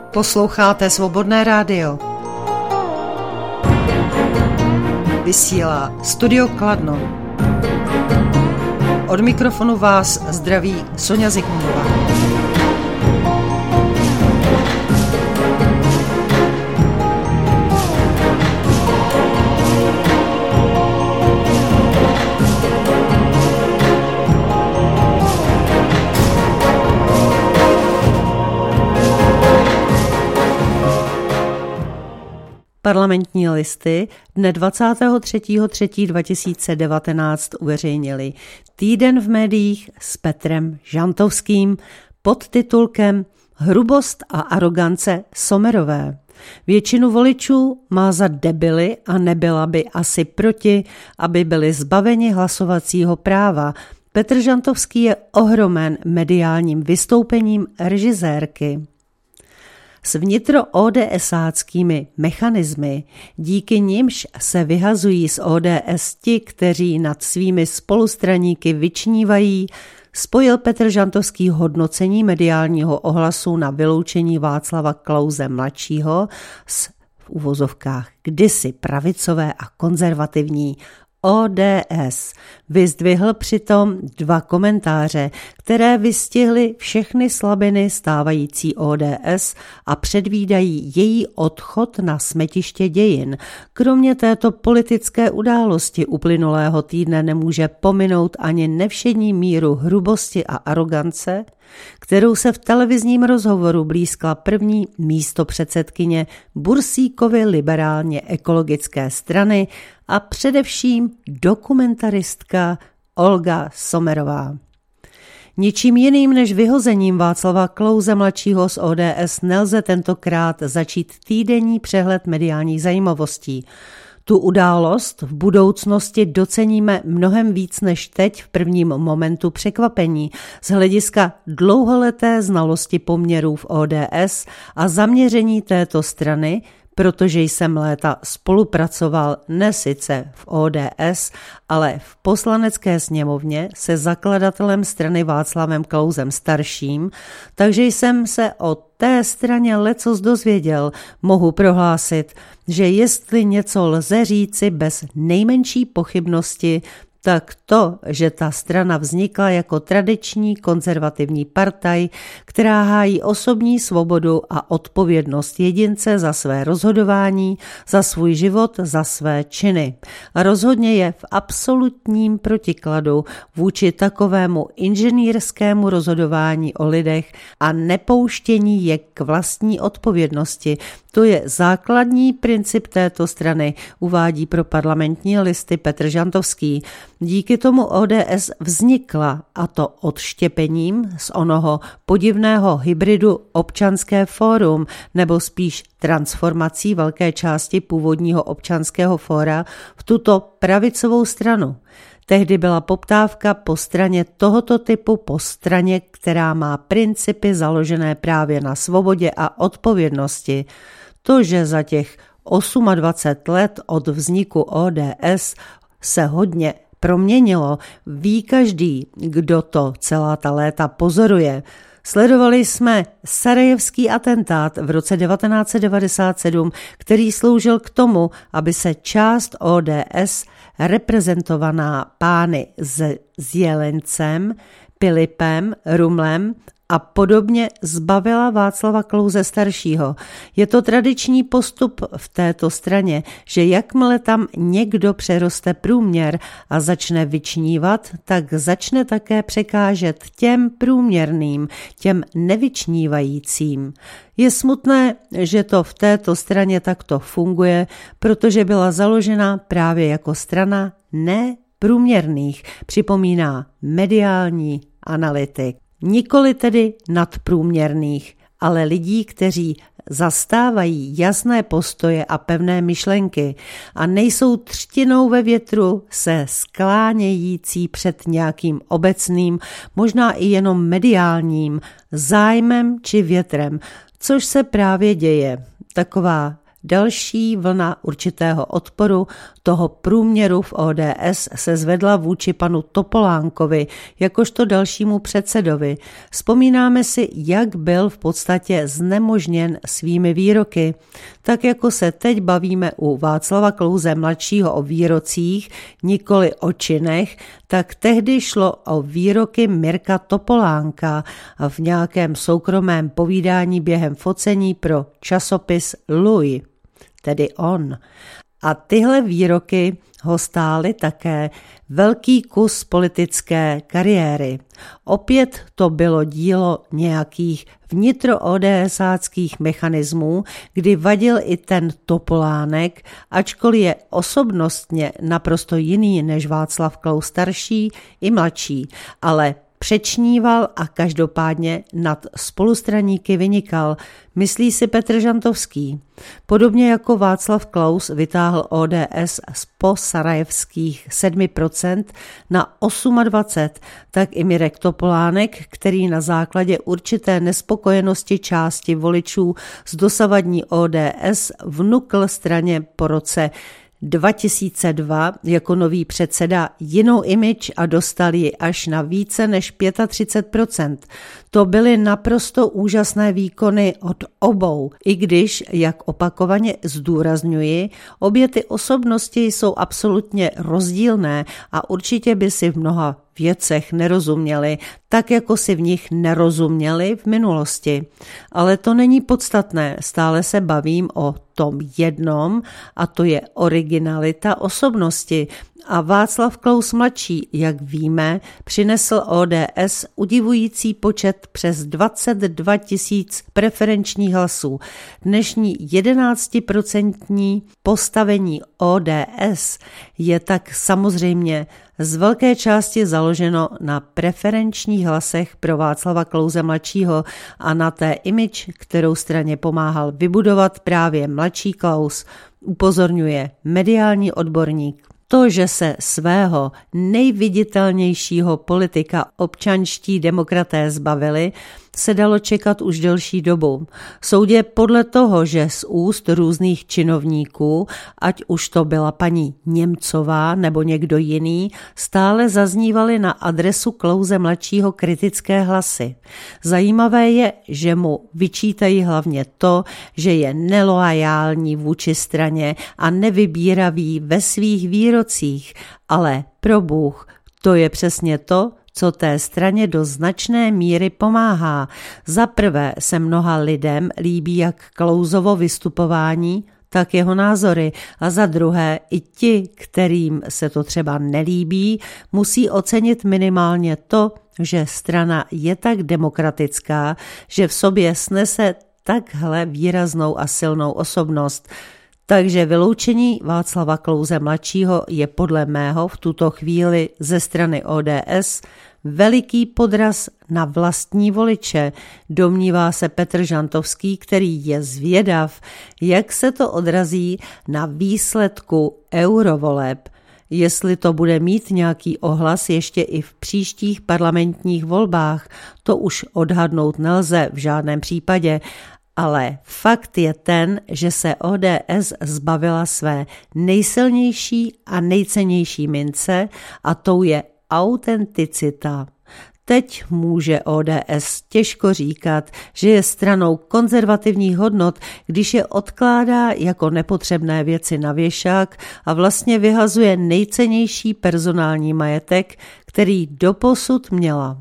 Posloucháte Svobodné rádio. Vysílá Studio Kladno. Od mikrofonu vás zdraví Sonja Zikmundová. Parlamentní listy dne 23.3.2019 uveřejnili Týden v médiích s Petrem Žantovským pod titulkem Hrubost a arogance Sommerové. Většinu voličů má za debily a nebyla by asi proti, aby byli zbaveni hlasovacího práva. Petr Žantovský je ohromen mediálním vystoupením režisérky. S vnitro ODSáckými mechanismy, díky nimž se vyhazují z ODS ti, kteří nad svými spolustraníky vyčnívají, spojil Petr Žantovský hodnocení mediálního ohlasu na vyloučení Václava Klause mladšího s v uvozovkách kdysi pravicové a konzervativní ODS. Vyzdvihl přitom dva komentáře, které vystihly všechny slabiny stávající ODS a předvídají její odchod na smetiště dějin. Kromě této politické události uplynulého týdne nemůže pominout ani nevšední míru hrubosti a arogance, kterou se v televizním rozhovoru blízkla první místopředsedkyně Bursíkovy liberálně ekologické strany a především dokumentaristka Olga Sommerová. Ničím jiným než vyhozením Václava Klause mladšího z ODS nelze tentokrát začít týdenní přehled mediálních zajímavostí. Tu událost v budoucnosti doceníme mnohem víc než teď v prvním momentu překvapení z hlediska dlouholeté znalosti poměrů v ODS a zaměření této strany, protože jsem léta spolupracoval ne sice v ODS, ale v Poslanecké sněmovně se zakladatelem strany Václavem Klausem starším, takže jsem se o té straně lecos dozvěděl. Mohu prohlásit, že jestli něco lze říci bez nejmenší pochybnosti, tak to, že ta strana vznikla jako tradiční konzervativní partaj, která hájí osobní svobodu a odpovědnost jedince za své rozhodování, za svůj život, za své činy. A rozhodně je v absolutním protikladu vůči takovému inženýrskému rozhodování o lidech a nepouštění je k vlastní odpovědnosti. To je základní princip této strany, uvádí pro Parlamentní listy Petr Žantovský. Díky tomu ODS vznikla, a to odštěpením z onoho podivného hybridu Občanské fórum, nebo spíš transformací velké části původního Občanského fóra v tuto pravicovou stranu. Tehdy byla poptávka po straně tohoto typu, po straně, která má principy založené právě na svobodě a odpovědnosti. To, že za těch 28 let od vzniku ODS se hodně proměnilo, ví každý, kdo to celá ta léta pozoruje. Sledovali jsme sarajevský atentát v roce 1997, který sloužil k tomu, aby se část ODS reprezentovaná pány s Jelencem, Pilipem, Rumlem a podobně zbavila Václava Klause staršího. Je to tradiční postup v této straně, že jakmile tam někdo přeroste průměr a začne vyčnívat, tak začne také překážet těm průměrným, těm nevyčnívajícím. Je smutné, že to v této straně takto funguje, protože byla založena právě jako strana neprůměrných, připomíná mediální analytik. Nikoli tedy nadprůměrných, ale lidí, kteří zastávají jasné postoje a pevné myšlenky a nejsou třtinou ve větru se sklánějící před nějakým obecným, možná i jenom mediálním zájmem či větrem, což se právě děje. Taková další vlna určitého odporu toho průměru v ODS se zvedla vůči panu Topolánkovi, jakožto dalšímu předsedovi. Vzpomínáme si, jak byl v podstatě znemožněn svými výroky. Tak jako se teď bavíme u Václava Klause mladšího o výrocích, nikoli o činech, tak tehdy šlo o výroky Mirka Topolánka v nějakém soukromém povídání během focení pro časopis Louis, tedy On. A tyhle výroky ho stály také velký kus politické kariéry. Opět to bylo dílo nějakých vnitro-ODSáckých mechanismů, kdy vadil i ten Topolánek, ačkoliv je osobnostně naprosto jiný než Václav Klaus starší i mladší, ale přečníval a každopádně nad spolustraníky vynikal, myslí si Petr Žantovský. Podobně jako Václav Klaus vytáhl ODS z posarajevských 7% na 28%, tak i Mirek Topolánek, který na základě určité nespokojenosti části voličů z dosavadní ODS vnukl straně po roce 2002 jako nový předseda jinou image a dostal ji až na více než 35%. To byly naprosto úžasné výkony od obou, i když, jak opakovaně zdůrazňuji, obě ty osobnosti jsou absolutně rozdílné a určitě by si v mnoha věcech nerozuměli, tak jako si v nich nerozuměli v minulosti. Ale to není podstatné, stále se bavím o tom jednom a to je originalita osobnosti. A Václav Klaus mladší, jak víme, přinesl ODS udivující počet přes 22 000 preferenčních hlasů. Dnešní 11% postavení ODS je tak samozřejmě z velké části založeno na preferenčních hlasech pro Václava Klause mladšího a na té image, kterou straně pomáhal vybudovat právě mladší Klaus, upozorňuje mediální odborník. To, že se svého nejviditelnějšího politika občanští demokraté zbavili, se dalo čekat už delší dobu. Soudě podle toho, že z úst různých činovníků, ať už to byla paní Němcová nebo někdo jiný, stále zaznívaly na adresu Klause mladšího kritické hlasy. Zajímavé je, že mu vyčítají hlavně to, že je neloajální vůči straně a nevybíravý ve svých výrocích, ale probůh, to je přesně to, co té straně do značné míry pomáhá. Za prvé se mnoha lidem líbí jak Klausovo vystupování, tak jeho názory a za druhé i ti, kterým se to třeba nelíbí, musí ocenit minimálně to, že strana je tak demokratická, že v sobě snese takhle výraznou a silnou osobnost. Takže vyloučení Václava Klause mladšího je podle mého v tuto chvíli ze strany ODS veliký podraz na vlastní voliče, domnívá se Petr Žantovský, který je zvědav, jak se to odrazí na výsledku eurovoleb. Jestli to bude mít nějaký ohlas ještě i v příštích parlamentních volbách, to už odhadnout nelze v žádném případě, ale fakt je ten, že se ODS zbavila své nejsilnější a nejcennější mince a tou je autenticita. Teď může ODS těžko říkat, že je stranou konzervativních hodnot, když je odkládá jako nepotřebné věci na věšák a vlastně vyhazuje nejcennější personální majetek, který doposud měla.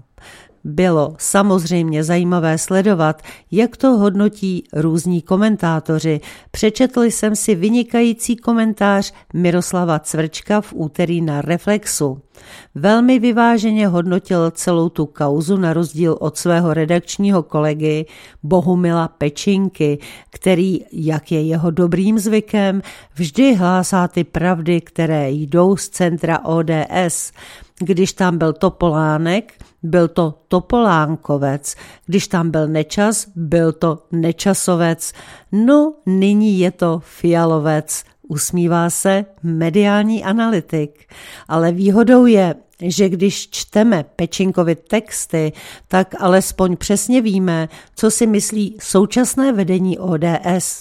Bylo samozřejmě zajímavé sledovat, jak to hodnotí různí komentátoři. Přečetl jsem si vynikající komentář Miroslava Cvrčka v úterý na Reflexu. Velmi vyváženě hodnotil celou tu kauzu na rozdíl od svého redakčního kolegy Bohumila Pečinky, který, jak je jeho dobrým zvykem, vždy hlásá ty pravdy, které jdou z centra ODS. Když tam byl Topolánek, byl to Topolánkovec, když tam byl Nečas, byl to Nečasovec, no nyní je to Fialovec, usmívá se mediální analytik. Ale výhodou je, že když čteme Pečinkovy texty, tak alespoň přesně víme, co si myslí současné vedení ODS. V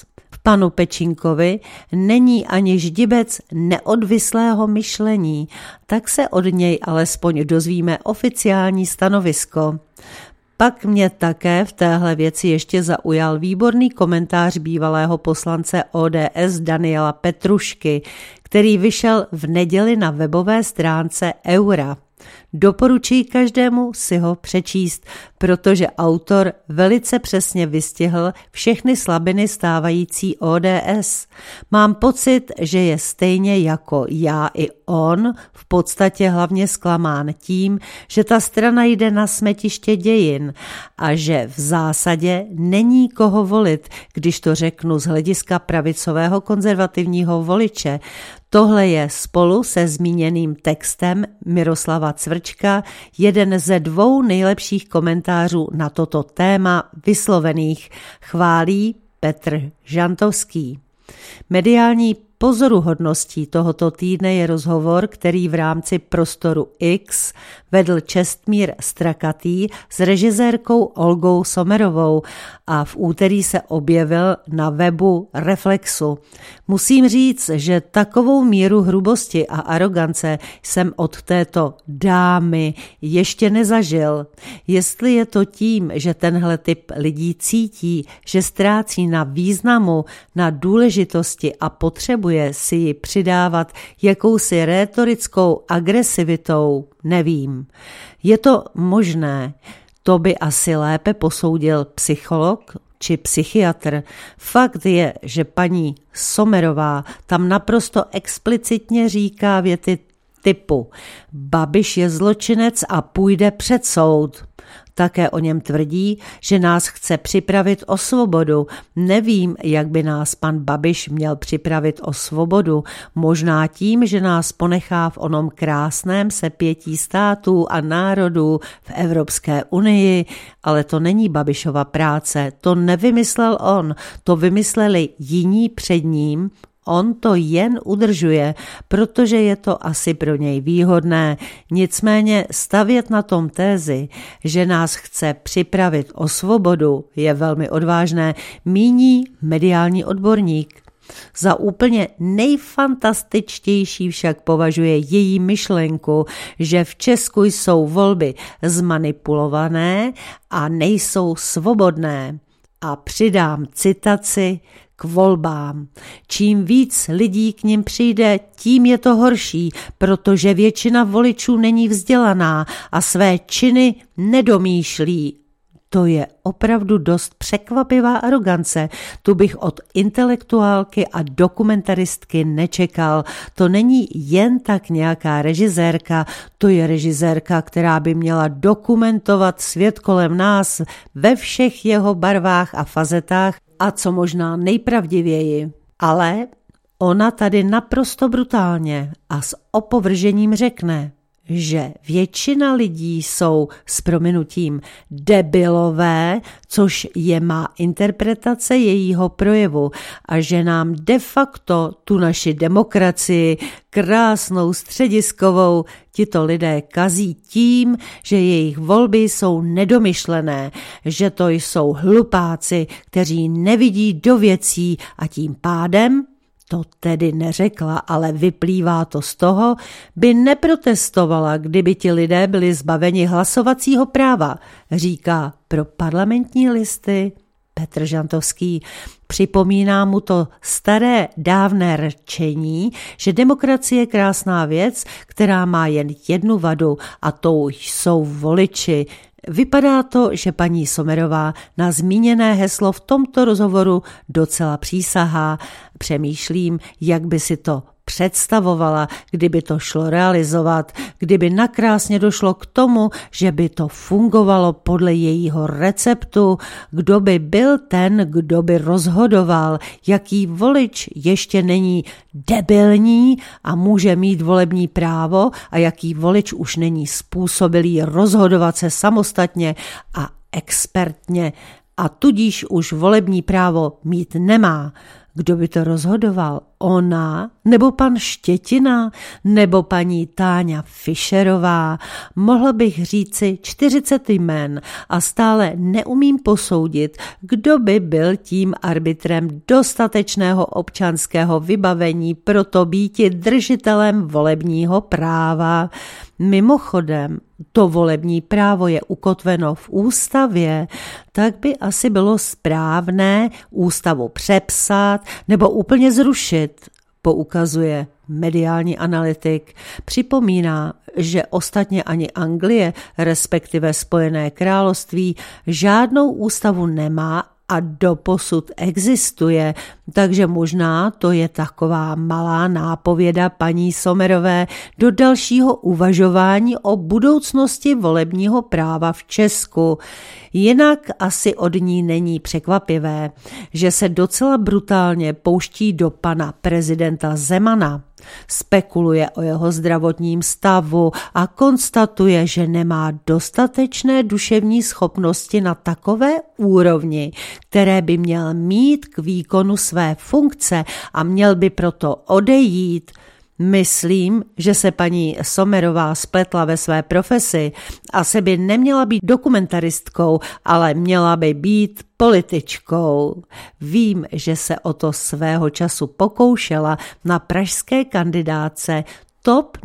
panu Pečínkovi není ani ždibec neodvislého myšlení, tak se od něj alespoň dozvíme oficiální stanovisko. Pak mě také v téhle věci ještě zaujal výborný komentář bývalého poslance ODS Daniela Petrušky, který vyšel v neděli na webové stránce Eura. Doporučuji každému si ho přečíst, protože autor velice přesně vystihl všechny slabiny stávající ODS. Mám pocit, že je stejně jako já i on v podstatě hlavně zklamán tím, že ta strana jde na smetiště dějin a že v zásadě není koho volit, když to řeknu z hlediska pravicového konzervativního voliče. Tohle je spolu se zmíněným textem Miroslava Cvrčka jeden ze 2 nejlepších komentářů na toto téma vyslovených, chválí Petr Žantovský. Mediální pozoruhodností tohoto týdne je rozhovor, který v rámci Prostoru X vedl Čestmír Strakatý s režisérkou Olgou Sommerovou a v úterý se objevil na webu Reflexu. Musím říct, že takovou míru hrubosti a arogance jsem od této dámy ještě nezažil. Jestli je to tím, že tenhle typ lidí cítí, že ztrácí na významu, na důležitosti a potřebuje si ji přidávat jakousi rétorickou agresivitou, nevím. Je to možné, to by asi lépe posoudil psycholog či psychiatr. Fakt je, že paní Sommerová tam naprosto explicitně říká věty typu Babiš je zločinec a půjde před soud. Také o něm tvrdí, že nás chce připravit o svobodu. Nevím, jak by nás pan Babiš měl připravit o svobodu. Možná tím, že nás ponechá v onom krásném sepětí států a národů v Evropské unii, ale to není Babišova práce. To nevymyslel on, to vymysleli jiní před ním. On to jen udržuje, protože je to asi pro něj výhodné. Nicméně stavět na tom tézi, že nás chce připravit o svobodu, je velmi odvážné, míní mediální odborník. Za úplně nejfantastičtější však považuje její myšlenku, že v Česku jsou volby zmanipulované a nejsou svobodné. A přidám citaci k volbám. Čím víc lidí k nim přijde, tím je to horší, protože většina voličů není vzdělaná a své činy nedomýšlí. To je opravdu dost překvapivá arogance. Tu bych od intelektuálky a dokumentaristky nečekal. To není jen tak nějaká režisérka, to je režisérka, která by měla dokumentovat svět kolem nás ve všech jeho barvách a fazetách a co možná nejpravdivěji. Ale ona tady naprosto brutálně a s opovržením řekne, že většina lidí jsou s prominutím debilové, což je má interpretace jejího projevu a že nám de facto tu naši demokracii, krásnou střediskovou, tito lidé kazí tím, že jejich volby jsou nedomyšlené, že to jsou hlupáci, kteří nevidí do věcí a tím pádem, to tedy neřekla, ale vyplývá to z toho, by neprotestovala, kdyby ti lidé byli zbaveni hlasovacího práva, říká pro Parlamentní listy Petr Žantovský. Připomíná mu to staré dávné rčení, že demokracie je krásná věc, která má jen jednu vadu a tou jsou voliči. Vypadá to, že paní Sommerová na zmíněné heslo v tomto rozhovoru docela přísahá. Přemýšlím, jak by si to představovala, kdyby to šlo realizovat, kdyby nakrásně došlo k tomu, že by to fungovalo podle jejího receptu, kdo by byl ten, kdo by rozhodoval, jaký volič ještě není debilní a může mít volební právo a jaký volič už není způsobilý rozhodovat se samostatně a expertně a tudíž už volební právo mít nemá. Kdo by to rozhodoval? Ona? Nebo pan Štětina? Nebo paní Táňa Fischerová? Mohl bych říci 40 jmen a stále neumím posoudit, kdo by byl tím arbitrem dostatečného občanského vybavení pro to býti držitelem volebního práva. Mimochodem, to volební právo je ukotveno v ústavě, tak by asi bylo správné ústavu přepsat nebo úplně zrušit, poukazuje mediální analytik. Připomíná, že ostatně ani Anglie, respektive Spojené království, žádnou ústavu nemá a doposud existuje, takže možná to je taková malá nápověda paní Sommerové do dalšího uvažování o budoucnosti volebního práva v Česku. Jinak asi od ní není překvapivé, že se docela brutálně pouští do pana prezidenta Zemana. Spekuluje o jeho zdravotním stavu a konstatuje, že nemá dostatečné duševní schopnosti na takové úrovni, které by měl mít k výkonu své funkce a měl by proto odejít. Myslím, že se paní Sommerová spletla ve své profesi. Asi by neměla být dokumentaristkou, ale měla by být političkou. Vím, že se o to svého času pokoušela na pražské kandidáce TOP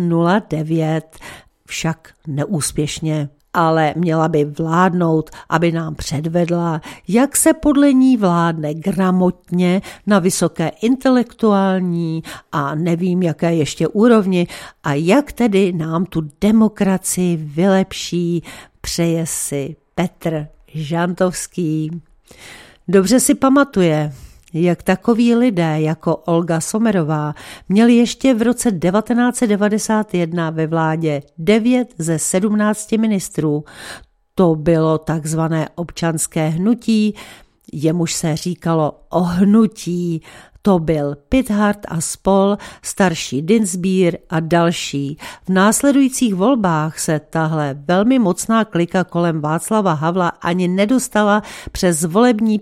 09, však neúspěšně. Ale měla by vládnout, aby nám předvedla, jak se podle ní vládne gramotně na vysoké intelektuální a nevím jaké ještě úrovni a jak tedy nám tu demokracii vylepší, přeje si Petr Žantovský. Dobře si pamatuje, jak takoví lidé jako Olga Sommerová měli ještě v roce 1991 ve vládě 9 ze 17 ministrů. To bylo takzvané občanské hnutí, jemuž se říkalo ohnutí. To byl Pithart a spol, starší Dienstbier a další. V následujících volbách se tahle velmi mocná klika kolem Václava Havla ani nedostala přes volební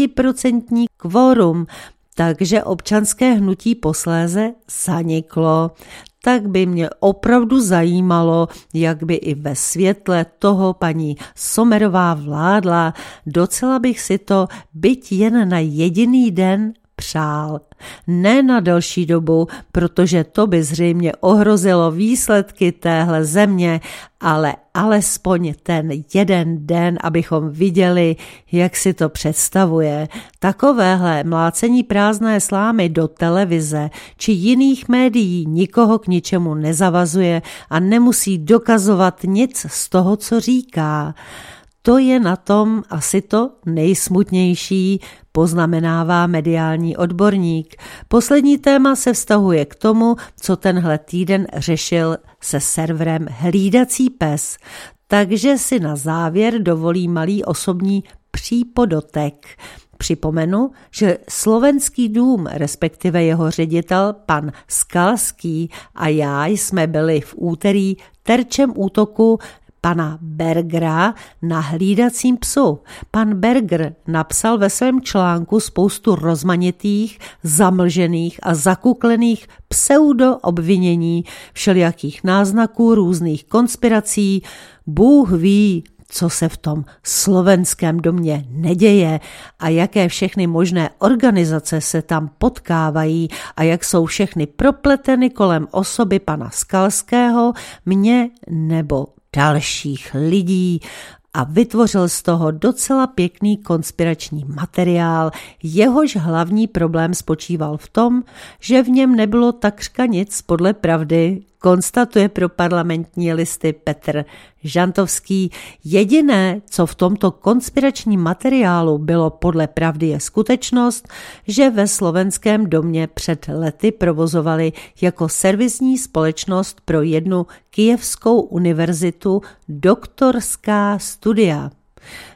5% kvorum, takže občanské hnutí posléze zaniklo. Tak by mě opravdu zajímalo, jak by i ve světle toho paní Sommerová vládla. Docela bych si to, byť jen na jediný den, přál. Ne na delší dobu, protože to by zřejmě ohrozilo výsledky téhle země, ale alespoň ten jeden den, abychom viděli, jak si to představuje. Takovéhle mlácení prázdné slámy do televize či jiných médií nikoho k ničemu nezavazuje a nemusí dokazovat nic z toho, co říká. To je na tom asi to nejsmutnější, poznamenává mediální odborník. Poslední téma se vztahuje k tomu, co tenhle týden řešil se serverem Hlídací pes. Takže si na závěr dovolí malý osobní přípodotek. Připomenu, že Slovenský dům, respektive jeho ředitel pan Skalský a já jsme byli v úterý terčem útoku pana Bergera na hlídacím psu. Pan Berger napsal ve svém článku spoustu rozmanitých, zamlžených a zakuklených pseudoobvinění, všelijakých náznaků různých konspirací. Bůh ví, co se v tom slovenském domě neděje a jaké všechny možné organizace se tam potkávají a jak jsou všechny propleteny kolem osoby pana Skalského, mě nebo dalších lidí a vytvořil z toho docela pěkný konspirační materiál. Jehož hlavní problém spočíval v tom, že v něm nebylo takřka nic podle pravdy, konstatuje pro Parlamentní listy Petr Žantovský. Jediné, co v tomto konspiračním materiálu bylo podle pravdy, je skutečnost, že ve Slovenském domě před lety provozovali jako servisní společnost pro jednu kyjevskou univerzitu doktorská studia.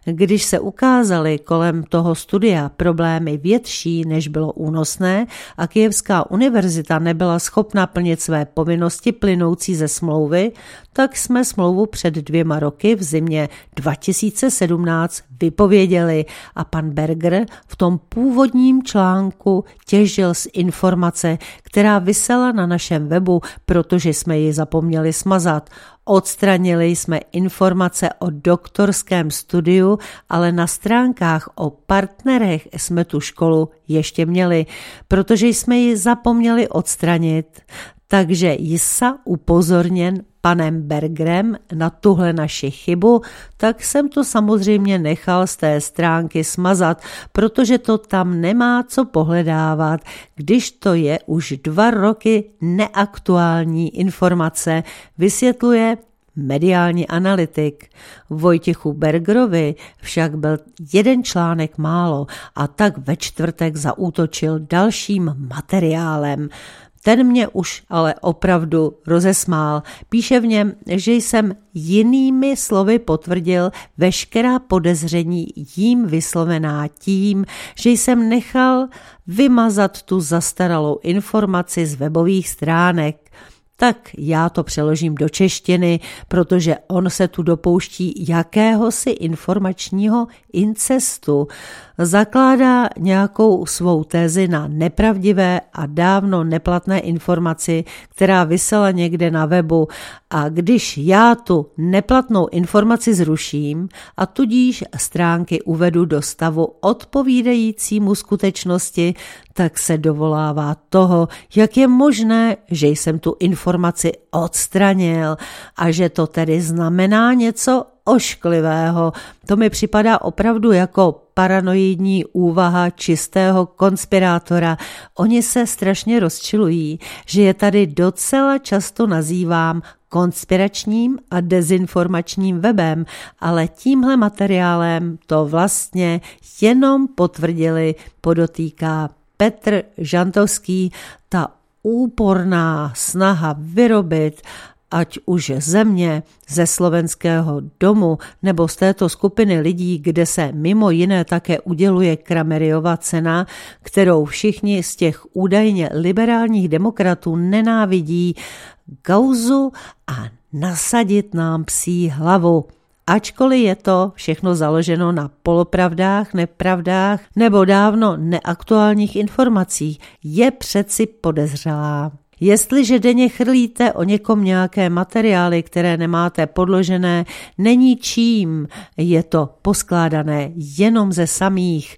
Když se ukázaly kolem toho studia problémy větší, než bylo únosné a Kyjevská univerzita nebyla schopna plnit své povinnosti plynoucí ze smlouvy, tak jsme smlouvu před 2 roky v zimě 2017 vypověděli a pan Berger v tom původním článku těžil z informace, která visela na našem webu, protože jsme ji zapomněli smazat. Odstranili jsme informace o doktorském studiu, ale na stránkách o partnerech jsme tu školu ještě měli, protože jsme ji zapomněli odstranit. Takže jsa upozorněn panem Bergerem na tuhle naši chybu, tak jsem to samozřejmě nechal z té stránky smazat, protože to tam nemá co pohledávat, když to je už 2 roky neaktuální informace, vysvětluje mediální analytik. Vojtěchu Bergerovi však byl 1 článek málo a tak ve čtvrtek zaútočil dalším materiálem. Ten mě už ale opravdu rozesmál. Píše v něm, že jsem jinými slovy potvrdil veškerá podezření jím vyslovená tím, že jsem nechal vymazat tu zastaralou informaci z webových stránek. Tak já to přeložím do češtiny, protože on se tu dopouští jakéhosi informačního incestu. Zakládá nějakou svou tezi na nepravdivé a dávno neplatné informaci, která visela někde na webu, a když já tu neplatnou informaci zruším a tudíž stránky uvedu do stavu odpovídajícímu skutečnosti, tak se dovolává toho, jak je možné, že jsem tu informaci odstranil a že to tedy znamená něco ošklivého. To mi připadá opravdu jako paranoidní úvaha čistého konspirátora. Oni se strašně rozčilují, že je tady docela často nazývám konspiračním a dezinformačním webem, ale tímhle materiálem to vlastně jenom potvrdili, podotýká Petr Žantovský. Ta úporná snaha vyrobit ať už země ze Slovenského domu nebo z této skupiny lidí, kde se mimo jiné také uděluje Krameryova cena, kterou všichni z těch údajně liberálních demokratů nenávidí, kauzu a nasadit nám psí hlavu. Ačkoliv je to všechno založeno na polopravdách, nepravdách nebo dávno neaktuálních informacích, je přeci podezřelá. Jestliže denně chrlíte o někom nějaké materiály, které nemáte podložené, není čím, je to poskládané jenom ze samých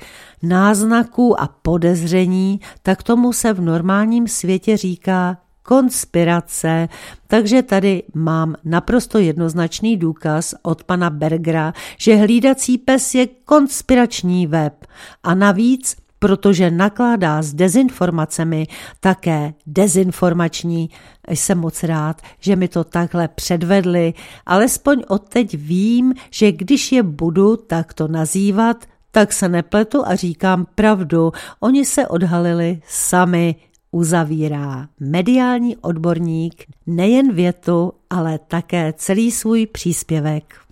náznaků a podezření, tak tomu se v normálním světě říká konspirace. Takže tady mám naprosto jednoznačný důkaz od pana Bergera, že hlídací pes je konspirační web a navíc, protože nakládá s dezinformacemi, také dezinformační. Jsem moc rád, že mi to takhle předvedli, alespoň odteď vím, že když je budu takto nazývat, tak se nepletu a říkám pravdu. Oni se odhalili sami, uzavírá mediální odborník nejen větu, ale také celý svůj příspěvek.